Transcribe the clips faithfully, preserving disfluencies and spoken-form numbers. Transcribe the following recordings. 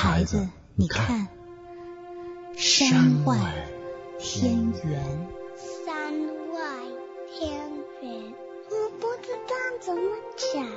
孩子，你看，山外天圆。 山外天圆，我不知道怎么讲。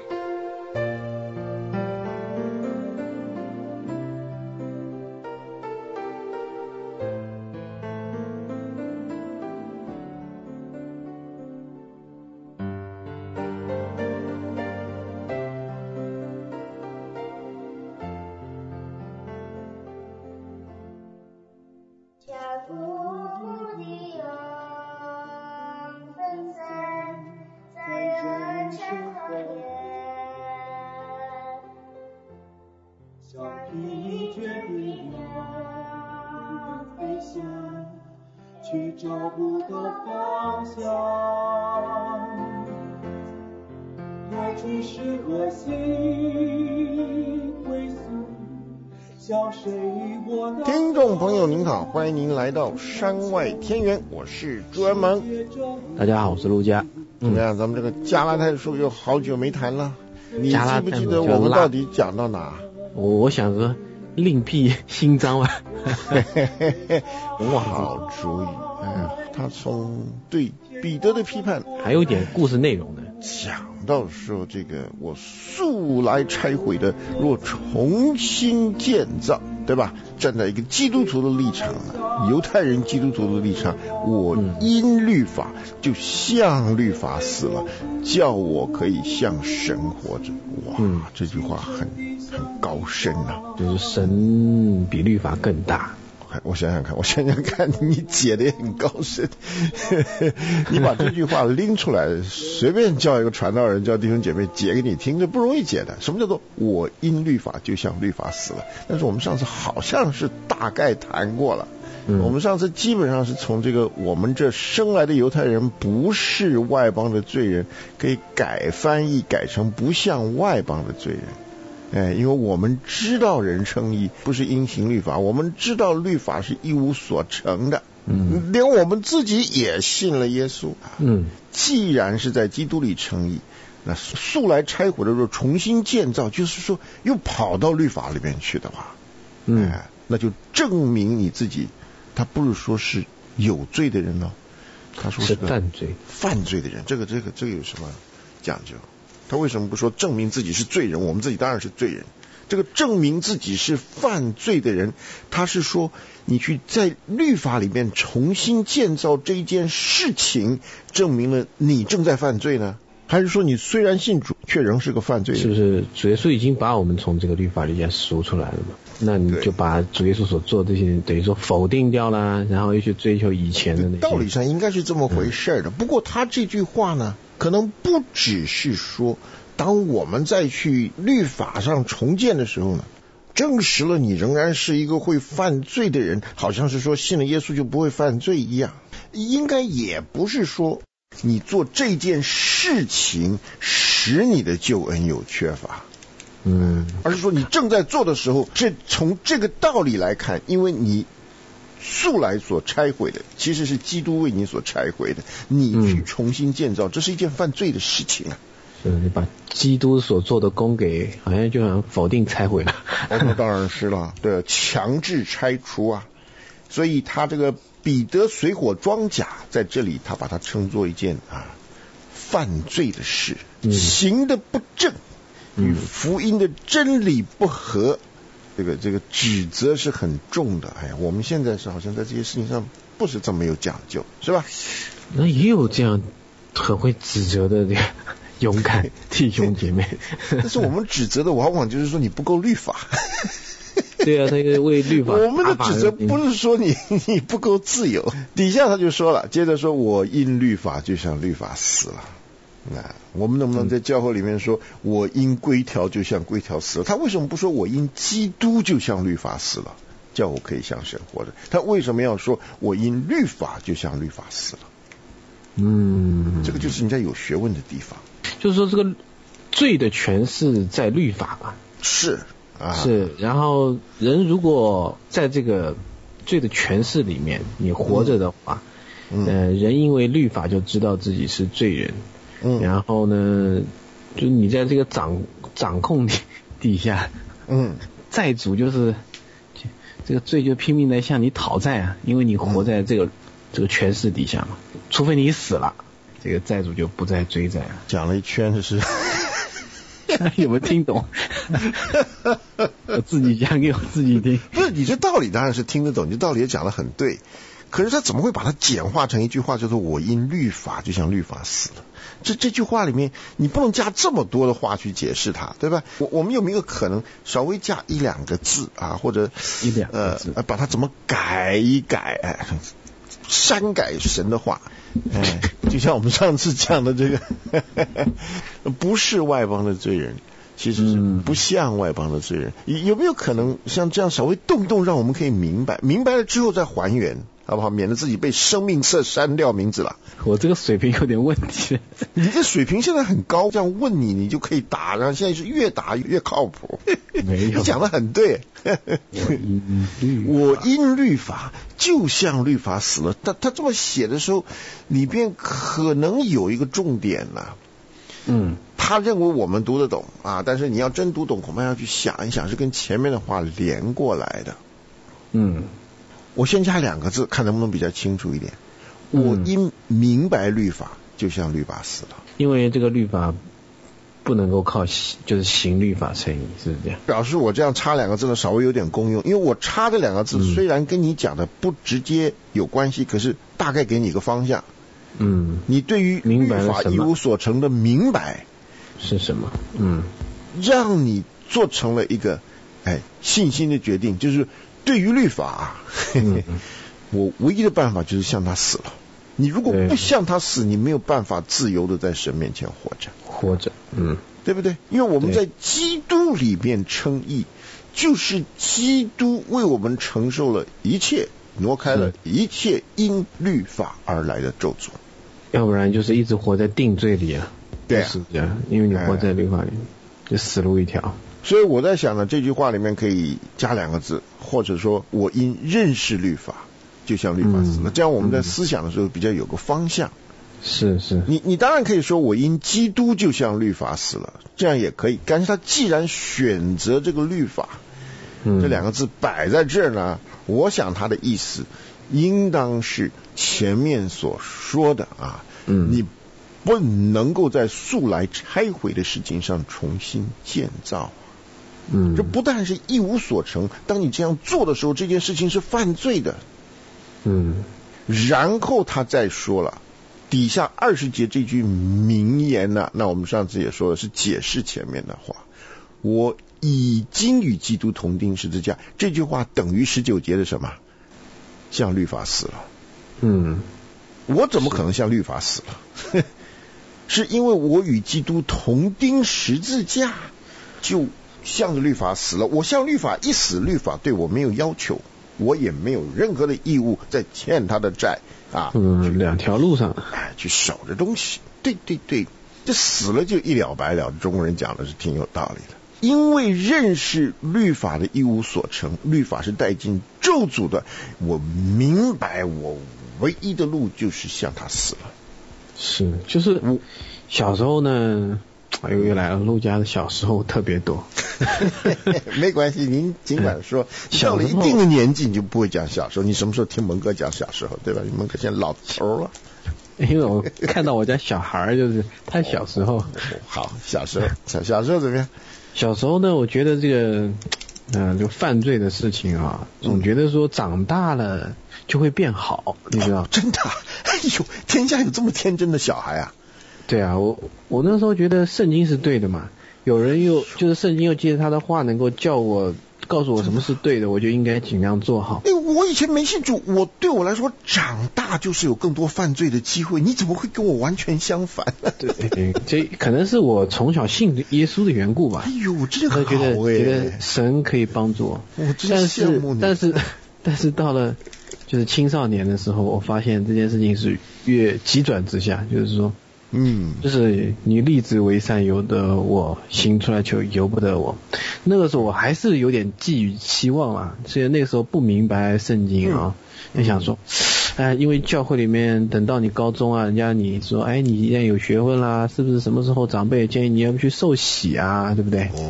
去找不到方向，来去是何心归宿，向谁我的。 听众朋友您好，欢迎您来到山外天圆，我是朱元萌。 大家好，我是陆家。 怎么样？咱们这个加拉太书有好久没谈了，你记不记得我们到底讲到哪？ 我我想说另辟新章啊。 哇，好主意！嗯，他从对彼得的批判， 还有一点故事内容呢。 讲到说这个我素来拆毁的，若重新建造，对吧？站在一个基督徒的立场呢，犹太人基督徒的立场，我因律法就向律法死了，叫我可以向神活着。哇，嗯、这句话很很高深啊， 就是神比律法更大。 我想想看，我想想看，你解的也很高深。你把这句话拎出来，随便叫一个传道人、叫弟兄姐妹解给你听，这不容易解的。什么叫做我因律法就像律法死了？但是我们上次好像是大概谈过了。嗯、我们上次基本上是从这个我们这生来的犹太人不是外邦的罪人，可以改翻译改成不像外邦的罪人。哎，因为我们知道人称义不是因行律法，我们知道律法是一无所成的，嗯，连我们自己也信了耶稣，嗯，既然是在基督里称义，那素来拆毁的时候重新建造，就是说又跑到律法里面去的话，嗯，哎，那就证明你自己，他不是说是有罪的人哦，他说是个犯罪犯罪的人，这个这个这个有什么讲究？他为什么不说证明自己是罪人？我们自己当然是罪人。这个证明自己是犯罪的人，他是说你去在律法里面重新建造这一件事情，证明了你正在犯罪呢？还是说你虽然信主，却仍是个犯罪人？ 是不是主耶稣已经把我们从这个律法里面赎出来了嘛？那你就把主耶稣所做的这些等于说否定掉了，然后又去追求以前的那些。 道理上应该是这么回事的。嗯、不过他这句话呢，可能不只是说，当我们再去律法上重建的时候呢，证实了你仍然是一个会犯罪的人，好像是说信了耶稣就不会犯罪一样。应该也不是说你做这件事情使你的救恩有缺乏，嗯，而是说你正在做的时候，这从这个道理来看，因为你素来所拆毁的其实是基督为你所拆毁的，你去重新建造，嗯、这是一件犯罪的事情啊。 是你把基督所做的功给好像就好像否定拆毁了。 那当然是了，对，强制拆除啊。所以他这个彼得水火装甲在这里，他把它称作一件啊犯罪的事，嗯、行的不正，与福音的真理不合。这个这个指责是很重的。哎呀，我们现在是好像在这些事情上不是这么有讲究，是吧？ 那也有这样很会指责的这个勇敢弟兄姐妹。 但是我们指责的往往就是说你不够律法。 对啊，他个为律法。 我们的指责不是说你你不够自由。底下他就说了，接着说我因律法就像律法死了。那我们能不能在教会里面说，我因规条就像规条死了？他为什么不说我因基督就像律法死了，叫我可以像神活着？他为什么要说我因律法就像律法死了？嗯，这个就是人家有学问的地方。 就是说这个罪的诠释在律法吧？ 是啊， 是。然后人如果在这个罪的诠释里面你活着的话，嗯呃，人因为律法就知道自己是罪人。嗯，然后呢，就你在这个掌掌控底下，嗯，债主就是这个罪就拼命来向你讨债啊，因为你活在这个、嗯、这个权势底下嘛，除非你死了，这个债主就不再追债了。 讲了一圈这是有没有听懂？我自己讲给我自己听。 不是，你这道理当然是听得懂，你这道理也讲得很对，可是他怎么会把它简化成一句话，叫做我因律法就像律法死了？这这句话里面你不能加这么多的话去解释它，对吧？我我们有没有可能稍微加一两个字啊，或者一两个字呃把它怎么改一改，哎，删改神的话，哎，就像我们上次讲的这个不是外邦的罪人，其实是不像外邦的罪人。有没有可能像这样稍微动动，让我们可以明白，明白了之后再还原，好不好？免得自己被生命册删掉名字了。 我这个水平有点问题。 你这水平现在很高，这样问你你就可以答，然后现在是越答越靠谱。 没有， 你讲得很对。我因律法就像律法死了，他他这么写的时候，里边可能有一个重点呢、啊。 嗯， 他认为我们读得懂啊，但是你要真读懂，恐怕要去想一想，是跟前面的话连过来的。 嗯， 我先加两个字，看能不能比较清楚一点。我因明白律法，就像律法死了。 因为这个律法不能够靠就是行律法成义，是不是这样？ 表示我这样插两个字呢，稍微有点功用，因为我插这两个字、嗯、虽然跟你讲的不直接有关系，可是大概给你一个方向。 嗯， 你对于律法一无所成的明白是什么？嗯， 让你做成了一个哎信心的决定，就是对于律法，嗯、我唯一的办法就是向他死了。你如果不向他死，你没有办法自由的在神面前活着， 活着，嗯， 对不对？因为我们在基督里面称义，就是基督为我们承受了一切，挪开了一切因律法而来的咒诅。 要不然就是一直活在定罪里啊， 对啊， 是这样，因为你活在律法里，就死路一条。 所以我在想呢，这句话里面可以加两个字，或者说我因认识律法就像律法死了、嗯、这样我们在思想的时候比较有个方向。 是是， 你你当然可以说我因基督就像律法死了，这样也可以。但是他既然选择这个律法、嗯、这两个字摆在这儿呢，我想他的意思应当是前面所说的啊，嗯，你不能够在素来拆毁的事情上重新建造。嗯，这不但是一无所成，当你这样做的时候，这件事情是犯罪的。 嗯， 然后他再说了底下二十节这句名言呢、啊，那我们上次也说的是解释前面的话，我已经与基督同钉十字架，这句话等于十九节的什么？向律法死了。 嗯， 我怎么可能向律法死了？是因为我与基督同钉十字架，就向着律法死了。我向律法一死，律法对我没有要求，我也没有任何的义务再欠他的债啊。 嗯，两条路上， 哎，去守着东西。对对对，这死了就一了百了。中国人讲的是挺有道理的。因为认识律法的一无所成，律法是带进咒诅的，我明白我唯一的路就是向他死了。 是，就是我小时候呢，哎呦又来了，陆家的小时候特别多。 没关系，您尽管说。到了一定的年纪，你就不会讲小时候。你什么时候听蒙哥讲小时候，对吧？蒙哥现在老头了。 因为我看到我家小孩就是他小时候。 好，小时候，小小时候怎么样？ 小时候呢，我觉得这个，呃，这个犯罪的事情啊，总觉得说长大了就会变好，你知道？ 哦、真的？哎呦，天下有这么天真的小孩啊！ 对啊，我我那时候觉得圣经是对的嘛，有人又就是圣经又记得他的话，能够叫我告诉我什么是对的，我就应该尽量做好。 哎，我以前没信主，我对我来说长大就是有更多犯罪的机会，你怎么会跟我完全相反？ 对对，这可能是我从小信耶稣的缘故吧。 哎呦，这个好哎， 觉得觉得神可以帮助我。 我真羡慕你。 但是但是但是到了就是青少年的时候，我发现这件事情是越急转直下，就是说。 嗯， 就是你立志为善由得我，行出来就由不得我。那个时候我还是有点寄予期望啊，所以那个时候不明白圣经啊，就、嗯、想说，哎，因为教会里面等到你高中啊，人家你说，哎，你现在有学问啦，是不是什么时候长辈建议你要不去受洗啊，对不对？ 哦，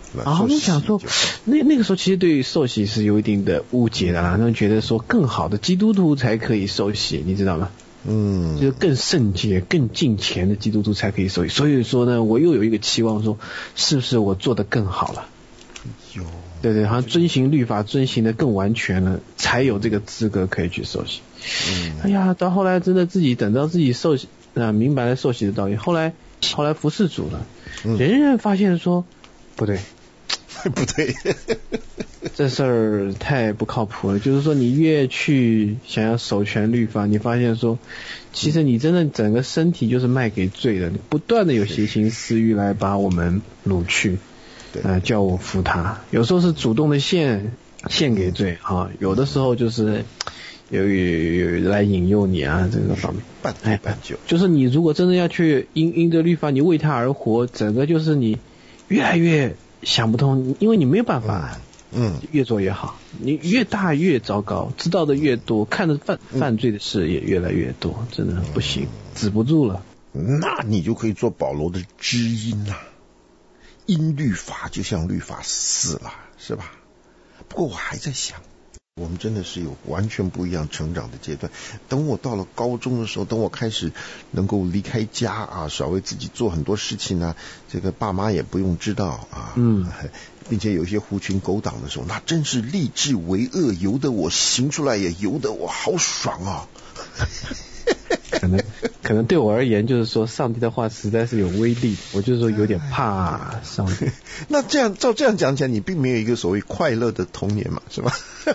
啊，我想说，那那个时候其实对于受洗是有一定的误解的啦，他们觉得说更好的基督徒才可以受洗，你知道吗？嗯，就是更圣洁、更敬虔的基督徒才可以受洗。所以说呢，我又有一个期望说，是不是我做得更好了？有，对对，好像遵行律法遵行的更完全了，才有这个资格可以去受洗。嗯，哎呀，到后来真的自己等到自己受洗啊，明白了受洗的道理，后来后来服侍主了，嗯、仍然发现说不对。 不对， 这事儿太不靠谱了。就是说，你越去想要守全律法，你发现说，其实你真的整个身体就是卖给罪的，不断的有邪情私欲来把我们掳去，呃，叫我服他。有时候是主动的献献给罪啊，有的时候就是有有有来引诱你啊，这个方面。 半推半就， 就是你如果真的要去因因着律法，你为他而活，整个就是你越来越想不通，因为你没有办法，嗯，越做越好，你越大越糟糕，知道的越多，看着犯犯罪的事也越来越多，真的不行，止不住了。 那你就可以做保罗的知音啦、啊，因律法就像律法死了，是吧？不过我还在想，我们真的是有完全不一样成长的阶段。等我到了高中的时候，等我开始能够离开家啊，少为自己做很多事情啊，这个爸妈也不用知道啊，嗯，并且有些狐群狗党的时候，那真是立志为恶，由得我行出来，也由得我好爽啊。 可能可能对我而言，就是说上帝的话实在是有威力，我就是说有点怕上帝。 那这样照这样讲起来，你并没有一个所谓快乐的童年嘛，是吧？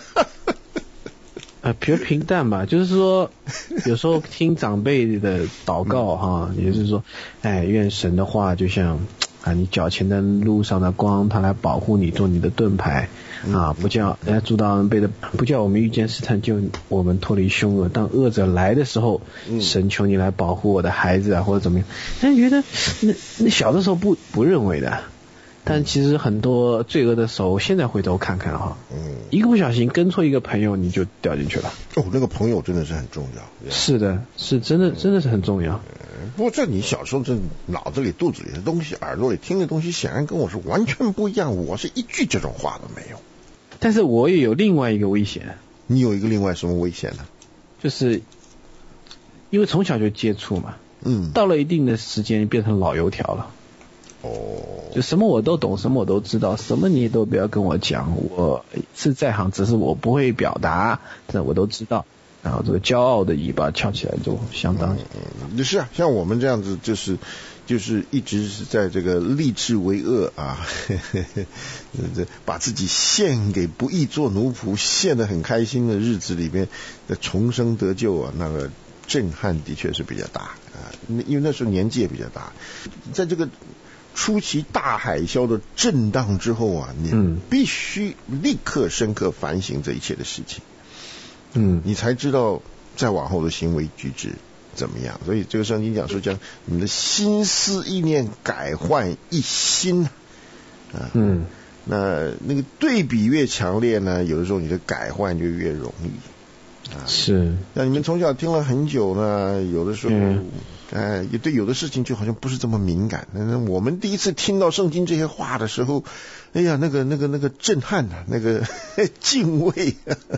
呃，比较平淡吧，就是说有时候听长辈的祷告哈，也就是说，哎，愿神的话就像啊，你脚前的路上的光，它来保护你，做你的盾牌啊，不叫人家阻挡背的，不叫我们遇见试探，就我们脱离凶恶。当恶者来的时候，神求你来保护我的孩子啊，或者怎么样。但觉得那那小的时候不不认为的。但其实很多罪恶的手，现在回头看看哈，嗯，一个不小心跟错一个朋友，你就掉进去了。 哦，那个朋友真的是很重要。 是的，是真的，真的是很重要。 嗯、不过在你小时候，这脑子里、肚子里的东西、耳朵里听的东西，显然跟我是完全不一样。我是一句这种话都没有。 但是我也有另外一个危险。 你有一个另外什么危险呢？ 就是因为从小就接触嘛，嗯，到了一定的时间变成老油条了。哦，就什么我都懂，什么我都知道，什么你都不要跟我讲，我是在行，只是我不会表达，这我都知道。然后这个骄傲的尾巴翘起来就相当。 嗯，是啊，像我们这样子，就是就是一直是在这个立志为恶啊，呵呵把自己献给不义做奴仆，献得很开心的日子里面的重生得救啊，那个震撼的确是比较大啊，因为那时候年纪也比较大，在这个初期大海啸的震荡之后啊，你必须立刻深刻反省这一切的事情，嗯，你才知道再往后的行为举止怎么样。所以这个圣经讲说，将你们的心思意念改换一新啊，嗯，那那个对比越强烈呢，有的时候你的改换就越容易啊。 是， 那你们从小听了很久呢，有的时候。嗯哎，也对，有的事情就好像不是这么敏感。那我们第一次听到圣经这些话的时候，哎呀，那个、那个、那个震撼啊，那个敬畏。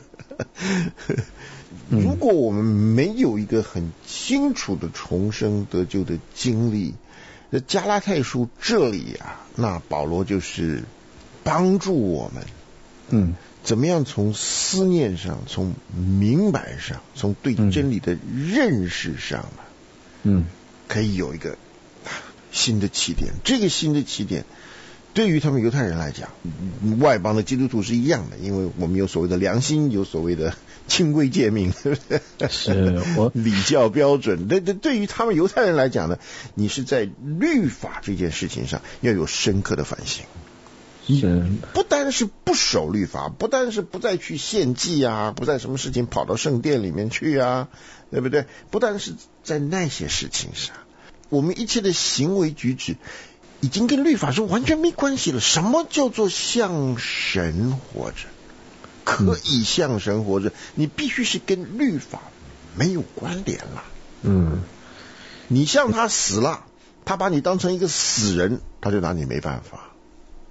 如果我们没有一个很清楚的重生得救的经历，那加拉太书这里啊，那保罗就是帮助我们，嗯，怎么样从思念上、从明白上、从对真理的认识上呢？嗯，可以有一个新的起点。这个新的起点对于他们犹太人来讲，外邦的基督徒是一样的，因为我们有所谓的良心，有所谓的清规诫命，对不对？ 是我礼教标准。对对，对于他们犹太人来讲呢，你是在律法这件事情上要有深刻的反省。 是， 不单是不守律法，不单是不再去献祭啊，不再什么事情跑到圣殿里面去啊，对不对？不单是在那些事情上，我们一切的行为举止已经跟律法是完全没关系了。什么叫做向神活着？可以向神活着，你必须是跟律法没有关联了。嗯，你向他死了，他把你当成一个死人，他就拿你没办法。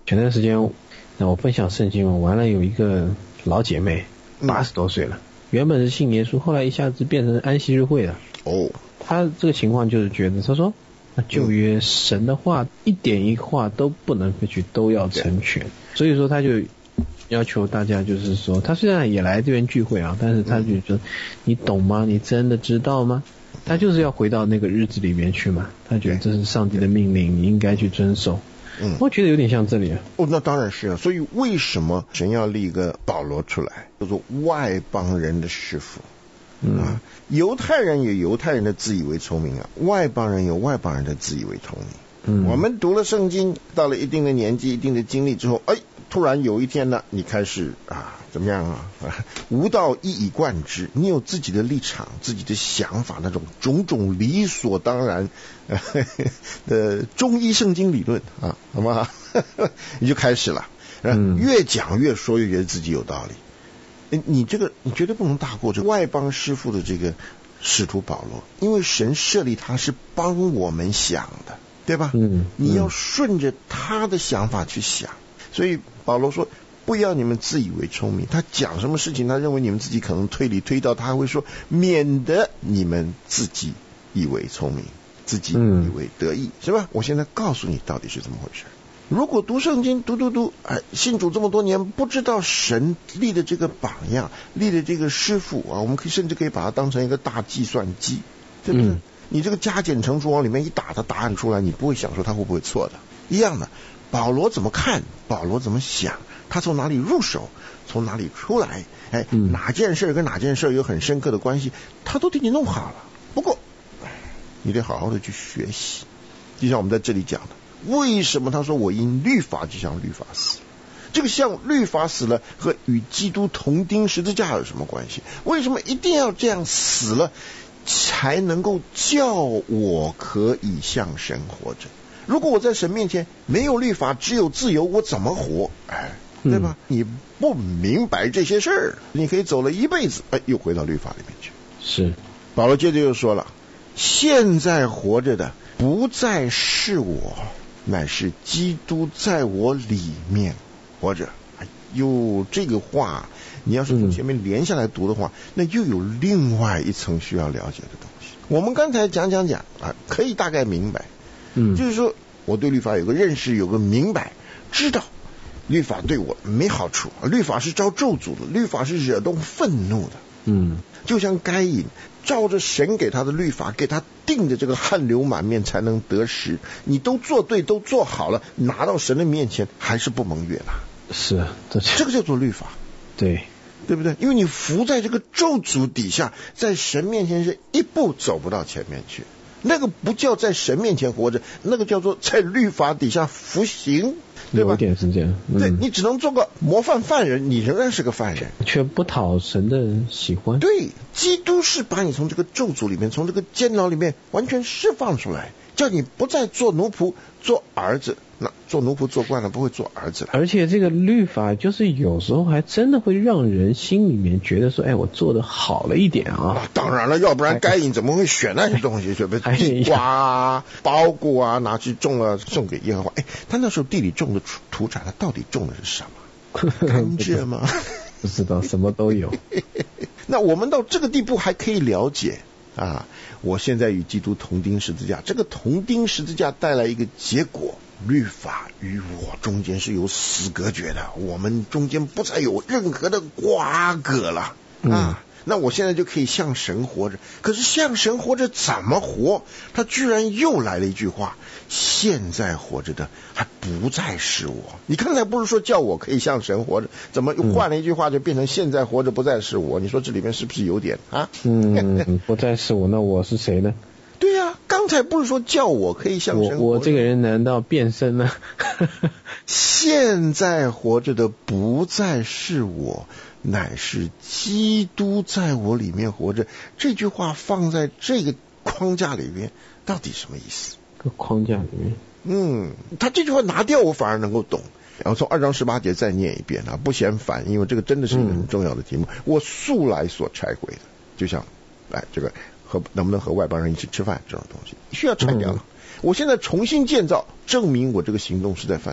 前段时间那我分享圣经嘛，完了有一个老姐妹八十多岁了、嗯，原本是信耶稣，后来一下子变成安息日会了。 哦， 她这个情况就是觉得，她说那旧约神的话、嗯、一点一画都不能废去，都要成全，所以说她就要求大家，就是说她虽然也来这边聚会啊，但是她就说、嗯、你懂吗？你真的知道吗？她就是要回到那个日子里面去嘛，她觉得这是上帝的命令，你应该去遵守。嗯，我觉得有点像这里啊。 哦，那当然是啊。所以为什么神要立一个保罗出来，叫做外邦人的师傅？嗯啊，犹太人有犹太人的自以为聪明啊，外邦人有外邦人的自以为聪明。嗯，我们读了圣经，到了一定的年纪、一定的经历之后，哎，突然有一天呢，你开始啊，怎么样啊？悟道一以贯之，你有自己的立场、自己的想法，那种种种理所当然的中医圣经理论啊，好吗？你就开始了，嗯，越讲越说，越觉得自己有道理。你这个你绝对不能大过这外邦师傅的这个使徒保罗，因为神设立他是帮我们想的，对吧？嗯，你要顺着他的想法去想。所以保罗说不要你们自以为聪明，他讲什么事情他认为你们自己可能推理推到，他会说免得你们自己以为聪明，自己以为得意、嗯、是吧？我现在告诉你到底是怎么回事。如果读圣经读读读，哎，信主这么多年，不知道神立的这个榜样，立的这个师傅啊，我们可以甚至可以把它当成一个大计算机，对不对？嗯、你这个加减乘除往里面一打，它答案出来，你不会想说它会不会错的。一样的，保罗怎么看，保罗怎么想，他从哪里入手，从哪里出来，哎，嗯、哪件事跟哪件事有很深刻的关系，他都替你弄好了。不过，你得好好的去学习，就像我们在这里讲的。为什么他说我因律法就像律法死？这个像律法死了和与基督同钉十字架有什么关系？为什么一定要这样死了才能够叫我可以向神活着？如果我在神面前没有律法，只有自由，我怎么活？哎，对吧？嗯、你不明白这些事儿，你可以走了一辈子，哎，又回到律法里面去。 是， 保罗接着又说了，现在活着的不再是我，乃是基督在我里面活着。哎呦，这个话你要是从前面连下来读的话、嗯、那又有另外一层需要了解的东西。我们刚才讲讲讲啊，可以大概明白，嗯，就是说我对律法有个认识，有个明白，知道律法对我没好处，律法是招咒诅的，律法是惹动愤怒的。嗯，就像该隐照着神给他的律法，给他定的这个汗流满面才能得食，你都做对都做好了，拿到神的面前还是不蒙悦纳。 是，这这个叫做律法。 对， 对不对？因为你伏在这个咒诅底下，在神面前是一步走不到前面去，那个不叫在神面前活着，那个叫做在律法底下服刑，对吧？ 有点是这样。 嗯、对，你只能做个模范犯人，你仍然是个犯人， 却不讨神的喜欢。 对，基督是把你从这个咒诅里面，从这个监牢里面完全释放出来，叫你不再做奴仆，做儿子。那做奴仆做惯了，不会做儿子了。 而且这个律法就是有时候还真的会让人心里面觉得说，哎，我做的好了一点啊。 那当然了，要不然该隐怎么会选那些东西？对不对？地瓜啊、包谷啊，拿去种了送给耶和华。哎，他那时候地里种的土产，他到底种的是什么？甘蔗吗？ 不知道，什么都有。 那我们到这个地步还可以了解啊，我现在与基督同钉十字架，这个同钉十字架带来一个结果。律法与我中间是有死隔绝的，我们中间不再有任何的瓜葛了、嗯、啊！那我现在就可以向神活着。可是向神活着怎么活？他居然又来了一句话：现在活着的还不再是我。你刚才不是说叫我可以向神活着，怎么又换了一句话就变成现在活着不再是我？你说这里面是不是有点啊？ 嗯，不再是我，那我是谁呢？ 对呀、啊，刚才不是说叫我可以向神活着？ 我我这个人难道变身了？ 现在活着的不再是我，乃是基督在我里面活着。这句话放在这个框架里面，到底什么意思？ 这个框架里面， 嗯，他这句话拿掉，我反而能够懂。然后从二章十八节再念一遍啊，不嫌烦，因为这个真的是一个很重要的题目。嗯、我素来所拆毁的，就像哎这个。和能不能和外邦人一起吃饭这种东西需要拆掉了、嗯、我现在重新建造，证明我这个行动是在犯罪。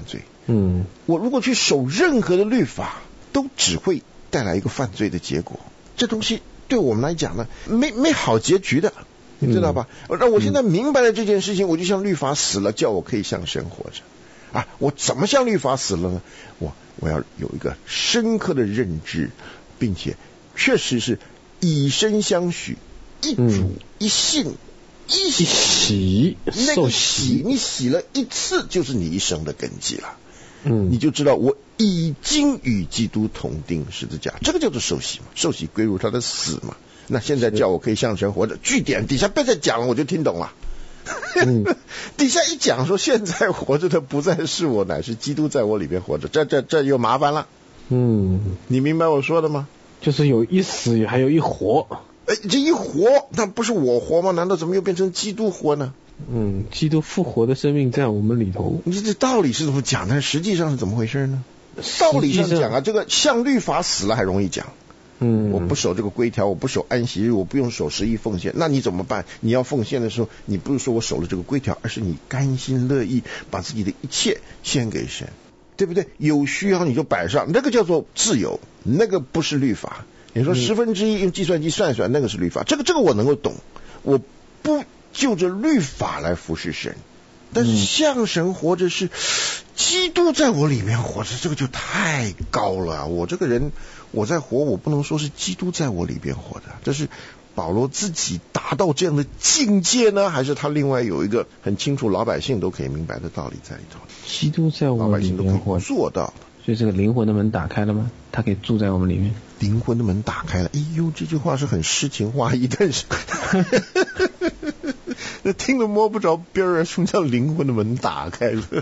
嗯， 我如果去守任何的律法，都只会带来一个犯罪的结果。这东西对我们来讲呢，没没好结局的，你知道吧？那、嗯、我现在明白了这件事情，我就向律法死了，叫我可以向神活着。啊，我怎么向律法死了呢？我我要有一个深刻的认知，并且确实是以身相许，一主、嗯、一信。一洗， 那个洗，你洗了一次，就是你一生的根基了。嗯，你就知道我已经与基督同钉十字架，这个叫做受洗嘛，受洗归入他的死嘛。那现在叫我可以向神活着，句点底下别再讲了，我就听懂了。嗯、底下一讲说现在活着的不再是我，乃是基督在我里边活着，这这这又麻烦了。嗯，你明白我说的吗？ 就是有一死还有一活。 哎，这一活，那不是我活吗？难道怎么又变成基督活呢？ 嗯，基督复活的生命在我们里头。 你这道理是怎么讲，但实际上是怎么回事呢？道理上讲啊，这个向律法死了还容易讲。嗯，我不守这个规条，我不守安息日，我不用守十一奉献，那你怎么办？你要奉献的时候，你不是说我守了这个规条，而是你甘心乐意把自己的一切献给神，对不对？有需要你就摆上，那个叫做自由，那个不是律法。你说十分之一用计算机算一算，那个是律法，这个这个我能够懂，我不就着律法来服侍神，但是向神活着是基督在我里面活着，这个就太高了。我这个人我在活，我不能说是基督在我里边活着，这是保罗自己达到这样的境界呢，还是他另外有一个很清楚老百姓都可以明白的道理在里头？ 基督在我里面活着， 做到的。 所以这个灵魂的门打开了吗？他可以住在我们里面。 灵魂的门打开了，哎呦，这句话是很诗情画意，但是那听了摸不着边儿，什么叫灵魂的门打开了？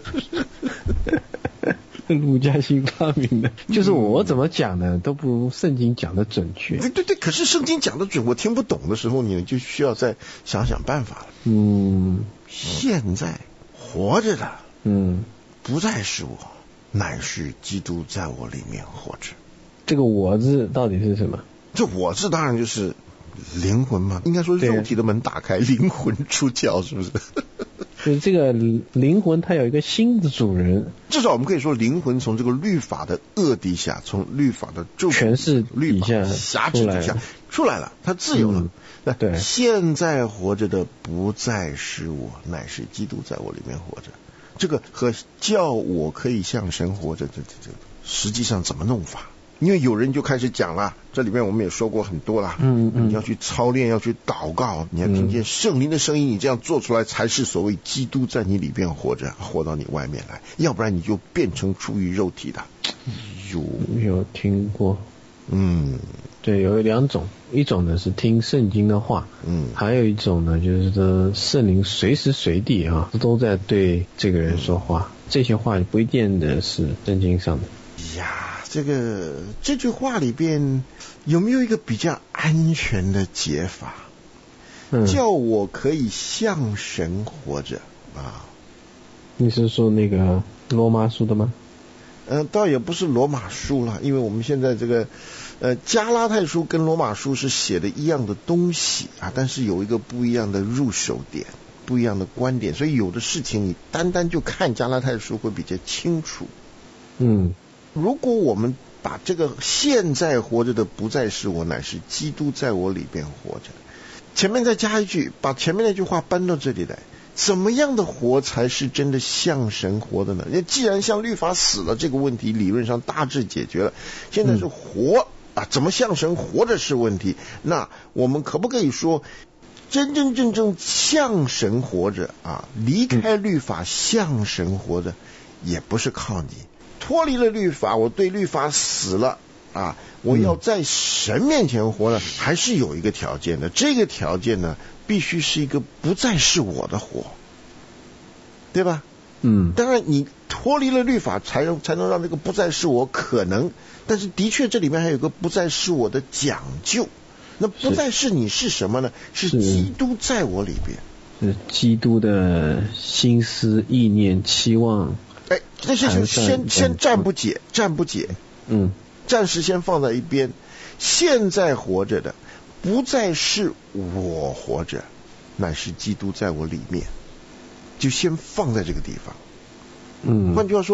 陆嘉欣发明的，就是我怎么讲的都不如圣经讲的准确。 对对对，可是圣经讲的准，我听不懂的时候，你就需要再想想办法了。 嗯， 现在活着的， 嗯， 不再是我，乃是基督在我里面活着。 这个我字到底是什么？ 这我字当然就是灵魂嘛，应该说肉体的门打开，灵魂出窍，是不是？ 就是这个灵魂它有一个新的主人。 至少我们可以说，灵魂从这个律法的恶底下，从律法的咒权势律法辖制底下出来了，他自由了。嗯、那对，现在活着的不再是我，乃是基督在我里面活着。这个和叫我可以向神活着，这这这实际上怎么弄法？因为有人就开始讲了，这里面我们也说过很多了， 嗯嗯， 你要去操练，要去祷告，你要听见圣灵的声音，你这样做出来才是所谓基督在你里边活着，活到你外面来，要不然你就变成出于肉体的。 有有听过？ 嗯， 对，有两种，一种呢是听圣经的话， 嗯，还有一种呢就是说圣灵随时随地啊都在对这个人说话，嗯、这些话不一定的是圣经上的。 呀。这个这句话里边有没有一个比较安全的解法？嗯、叫我可以向神活着啊？ 你是说那个罗马书的吗？ 呃，倒也不是罗马书了，因为我们现在这个呃加拉太书跟罗马书是写的一样的东西啊，但是有一个不一样的入手点，不一样的观点，所以有的事情你单单就看加拉太书会比较清楚。 嗯。 如果我们把这个现在活着的不再是我，乃是基督在我里边活着，前面再加一句，把前面那句话搬到这里来，怎么样的活才是真的向神活的呢？因为既然向律法死了，这个问题理论上大致解决了，现在是活、嗯、啊，怎么向神活着是问题。那我们可不可以说真真正正向神活着啊，离开律法向神活着，也不是靠你脱离了律法，我对律法死了啊！我要在神面前活呢，嗯、还是有一个条件的。这个条件呢，必须是一个不再是我的活，对吧？ 嗯。 当然，你脱离了律法，才能才能让这个不再是我可能。但是，的确这里面还有个不再是我的讲究。那不再是你是什么呢？是, 是基督在我里边。 是基督的心思、意念、期望。 哎，这些就先先暂不解，暂不解， 嗯， 暂时先放在一边。现在活着的，不再是我活着，乃是基督在我里面，就先放在这个地方。 嗯， 换句话说，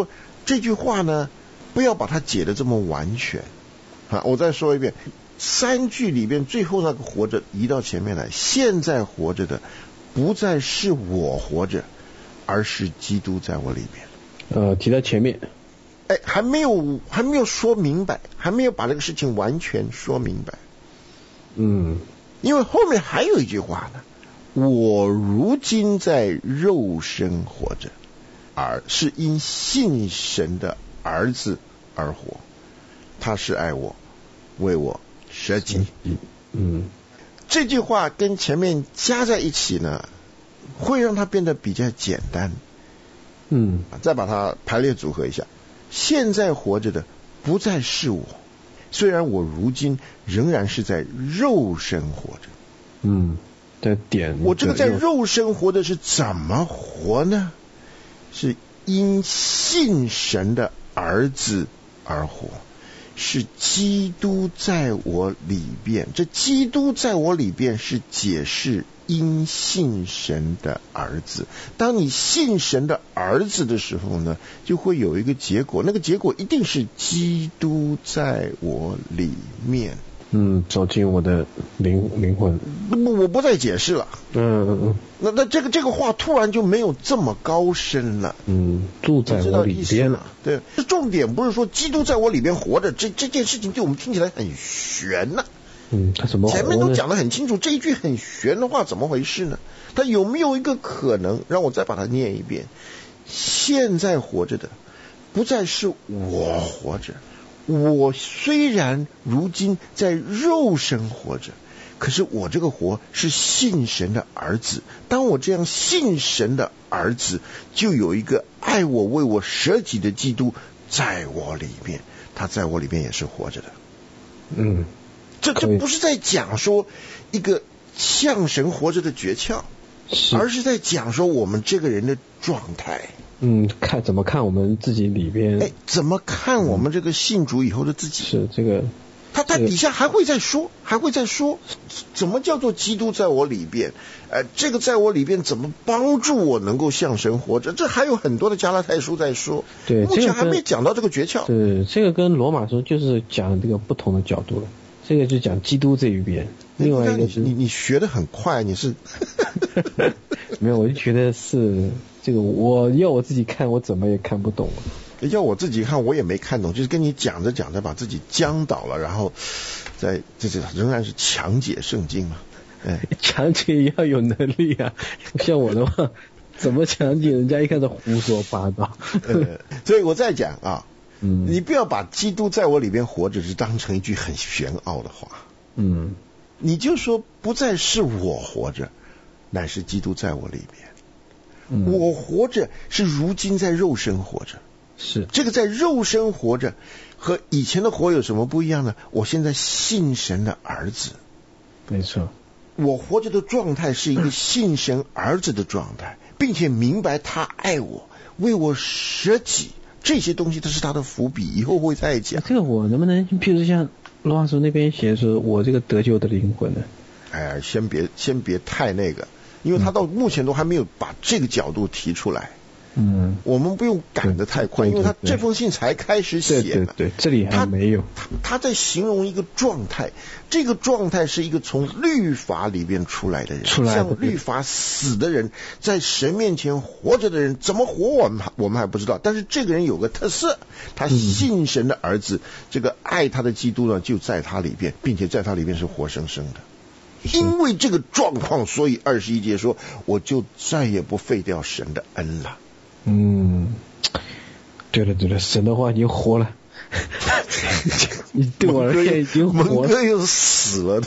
这句话呢，不要把它解得这么完全啊！我再说一遍，三句里边最后那个活着移到前面来，现在活着的不再是我活着，而是基督在我里面。 呃，提到前面， 哎，还没有还没有说明白，还没有把这个事情完全说明白。 嗯， 因为后面还有一句话呢，我如今在肉身活着，而是因信神的儿子而活，他是爱我，为我舍己。 嗯， 这句话跟前面加在一起呢，会让它变得比较简单。 嗯， 再把它排列组合一下，现在活着的不再是我，虽然我如今仍然是在肉身活着。 嗯，的点， 我这个在肉身活的是怎么活呢？是因信神的儿子而活，是基督在我里边。这基督在我里边是解释因信神的儿子。当你信神的儿子的时候呢，就会有一个结果，那个结果一定是基督在我里面。 嗯，走进我的灵灵魂。 我不再解释了。 嗯嗯嗯。 那那这个这个话突然就没有这么高深了。 嗯，住在我里边了。 对，这重点不是说基督在我里边活着，这这件事情对我们听起来很玄呐、啊。 嗯，他怎么活呢？ 前面都讲得很清楚，这一句很玄的话怎么回事呢？他有没有一个可能，让我再把它念一遍？现在活着的不再是我活着，我虽然如今在肉身活着，可是我这个活是信神的儿子。当我这样信神的儿子，就有一个爱我为我舍己的基督在我里面，他在我里面也是活着的。 嗯， 这这不是在讲说一个像神活着的诀窍，而是在讲说我们这个人的状态。 嗯，看怎么看我们自己里边， 哎，怎么看我们这个信主以后的自己？ 是这个， 他他底下还会再说，还会再说，怎么叫做基督在我里边？呃，这个在我里边怎么帮助我能够像神活着？这还有很多的加拉太书在说， 对， 目前还没讲到这个诀窍。 对，这个跟罗马书就是讲这个不同的角度了。这个就讲基督这一边，另外一个是你你学得很快，你是没有，我就觉得是这个，我要我自己看，我怎么也看不懂。 要我自己看，我也没看懂，就是跟你讲着讲着把自己僵倒了，然后在这这仍然是强解圣经嘛。哎， 强解也要有能力啊，像我的话，怎么强解？人家一看是胡说八道。 呃，所以我再讲啊。 嗯， 你不要把基督在我里边活着是当成一句很玄奥的话。 嗯， 你就说不再是我活着，乃是基督在我里边。嗯、我活着是如今在肉身活着。 是这个在肉身活着和以前的活有什么不一样呢？我现在信神的儿子。 没错， 我活着的状态是一个信神儿子的状态，并且明白他爱我，为我舍己。这些东西都是他的伏笔，以后会再讲。 这个我能不能，譬如像罗马书那边写说，我这个得救的灵魂呢？ 哎，先别先别太那个，因为他到目前都还没有把这个角度提出来。嗯，我们不用赶得太快，因为他这封信才开始写呢。 对对对，这里还没有。 他他在形容一个状态，这个状态是一个从律法里边出来的人， 出来的像律法死的人，在神面前活着的人怎么活，我们我们还不知道。但是这个人有个特色，他信神的儿子，嗯、这个爱他的基督呢，就在他里边，并且在他里边是活生生的。因为这个状况，所以二十一节说，我就再也不废掉神的恩了。 嗯，对了对了，神的话已经活了，你对我而言已经活了。 蒙哥又死了，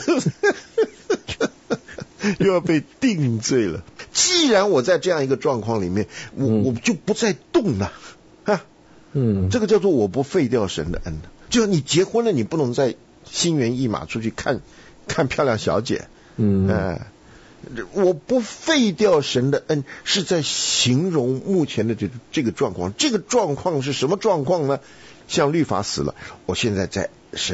又要被定罪了。既然我在这样一个状况里面，我、嗯、我就不再动了啊。嗯，这个叫做我不废掉神的恩。就你结婚了，你不能再心猿意马出去看看漂亮小姐。嗯。呃我不废掉神的恩，是在形容目前的这这个状况。这个状况是什么状况呢？像律法死了，我现在在神的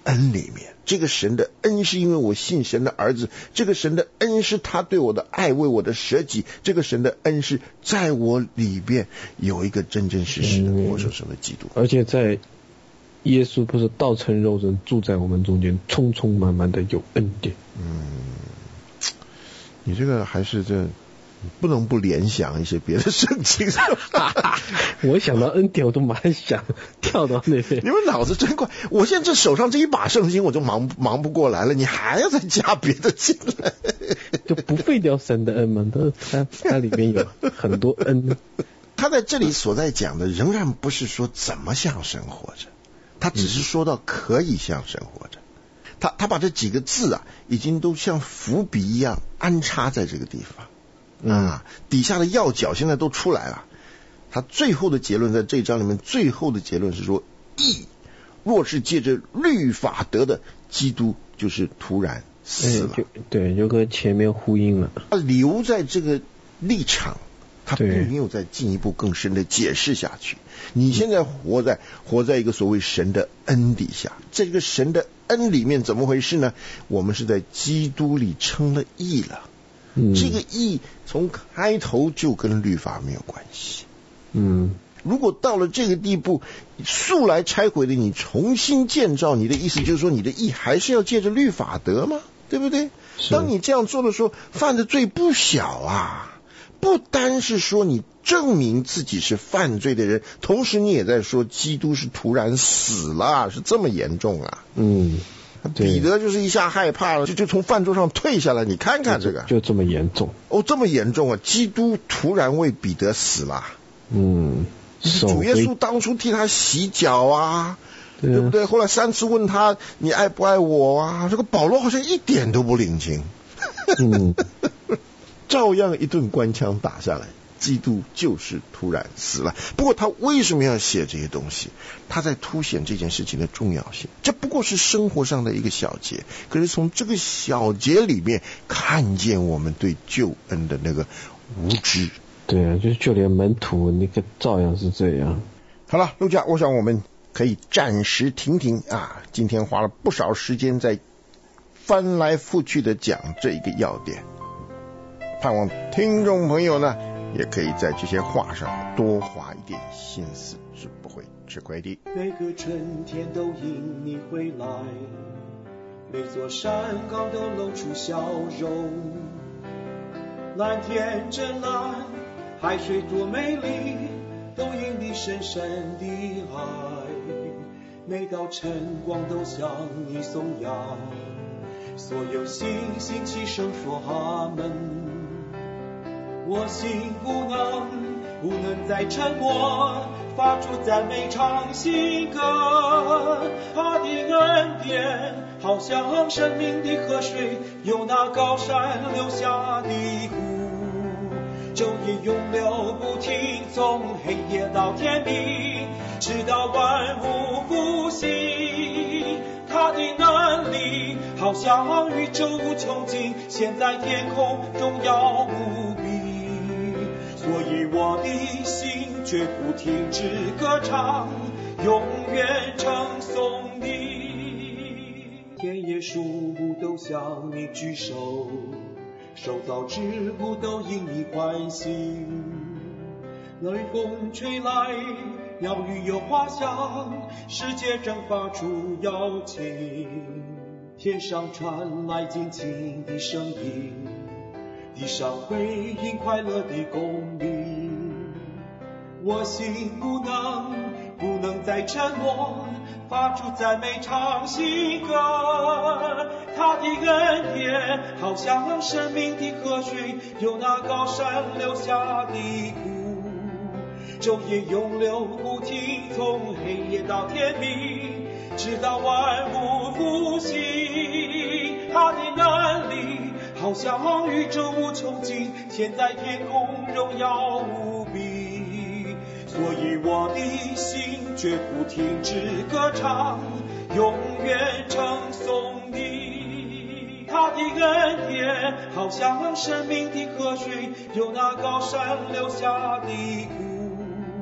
恩里面。这个神的恩是因为我信神的儿子，这个神的恩是他对我的爱，为我的舍己，这个神的恩是在我里边有一个真真实实的活生生的基督、 嗯、而且在耶稣不是道成肉身住在我们中间，充充满满的有恩典。 嗯，你这个还是这不能不联想一些别的圣经。 我想到恩典我都马上想跳到那边。 你们脑子真快，我现在这手上这一把圣经我就忙忙不过来了，你还要再加别的进来， 就不废掉神的恩嘛？它它里面有很多恩。 他在这里所在讲的仍然不是说怎么像神活着，他只是说到可以像神活着。他他把这几个字啊，已经都像伏笔一样安插在这个地方。啊，底下的要角现在都出来了。他最后的结论，在这一章里面最后的结论是说，义若是借着律法得的，基督就是突然死了。 就对，就跟前面呼应了。 他留在这个立场，他并没有再进一步更深的解释下去。你现在活在活在一个所谓神的恩底下，这个神的恩里面怎么回事呢？我们是在基督里称了义了。 嗯、 这个义从开头就跟律法没有关系。 嗯， 如果到了这个地步，素来拆毁的你重新建造，你的意思就是说你的义还是要借着律法得吗？对不对？当你这样做的时候，犯的罪不小啊！不单是说你证明自己是犯罪的人，同时你也在说基督是突然死了，是这么严重啊！ 嗯。 彼得就是一下害怕了，就就从饭桌上退下来。你看看这个， 就, 就这么严重哦，这么严重啊！基督突然为彼得死了。 嗯， 主耶稣当初替他洗脚啊，对不对？后来三次问他你爱不爱我啊？这个保罗好像一点都不领情。 嗯， 照样一顿官腔打下来。基督就是突然死了。不过他为什么要写这些东西？他在凸显这件事情的重要性。这不过是生活上的一个小节，可是从这个小节里面看见我们对救恩的那个无知。 对啊，就就连门徒那个照样是这样。 好了，陆家，我想我们可以暂时停停啊。今天花了不少时间在翻来覆去的讲这一个要点，盼望听众朋友呢也可以在这些话上多花一点心思，是不会吃亏的。 每个春天都因你回来，每座山岗都露出笑容。蓝天真蓝，海水多美丽，都因你深深的爱。每道晨光都向你颂扬，所有星星齐声说阿门。我心不能不能再沉默，发出赞美唱新歌。他的恩典好像生命的河水，由那高山流下的湖，昼夜永流不停，从黑夜到天明，直到万物复兴。他的能力好像宇宙无穷尽，现在天空荣耀无比。所以我的心绝不停止歌唱，永远称颂你。田野树木都向你举手，受造之物都因你欢喜。雷风吹来，鸟语有花香，世界正发出邀请。天上传来静静的声音，地上回应快乐的公鸣。我心不能不能再沉默，发出赞美唱新歌。他的恩典好像生命的河水，由那高山流下的湖，昼夜永流不停，从黑夜到天明，直到万物复兴。他的能力好像宇宙无穷尽，现在天空荣耀无比。所以我的心绝不停止歌唱，永远称颂你。他的恩典好像生命的河水，由那高山流下的湖，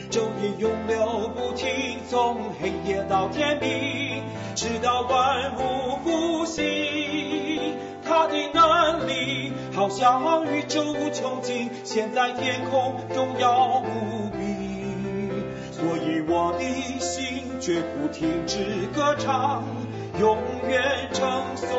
昼夜永流不停，从黑夜到天明，直到万物复兴。他的能力好像宇宙无穷尽，现在天空荣耀无比。所以我的心绝不停止歌唱，永远称颂